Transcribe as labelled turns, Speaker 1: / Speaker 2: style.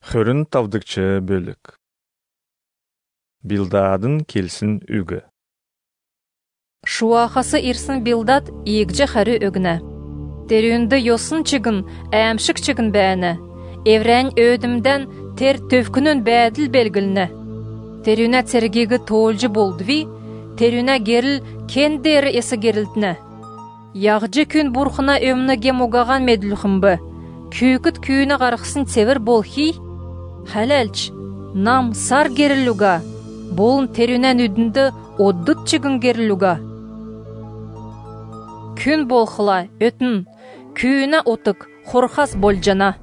Speaker 1: Хөрін тавдыкчы бөлік. Билдадын келсін үгі.
Speaker 2: Шуахасы ирсін билдад иегже хәрі өгіне. Терюнді йосын чыгын, әмшік чыгын бәні. Еврән өдімден тер төвкінін бәділ белгіліні. Терюна цергегі толжы болдыви, терюна геріл кендері есі герілтіні. Яғжы күн бұрқына өміні гем оғаған меділхімбі. Күйкіт күйіні қарықсын север бол хи. Хәләлч, нам сар герілуга. Болын терюнен үдінді оддыт чыгын герілуга. Күн болхыла, өтін, күйіні отық, қорқас бол жана.